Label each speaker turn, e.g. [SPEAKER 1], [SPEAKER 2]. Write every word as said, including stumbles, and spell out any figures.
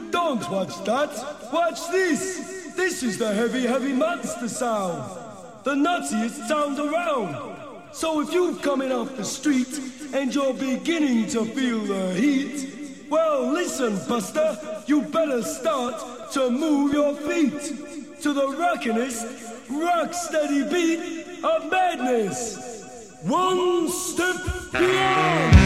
[SPEAKER 1] Don't watch that. Watch this. This is the heavy, heavy monster sound. The nuttiest sound around. So if you're coming off the street and you're beginning to feel the heat, well, listen, Buster, you better start to move your feet to the rockinest, rock-steady beat of madness. One step beyond.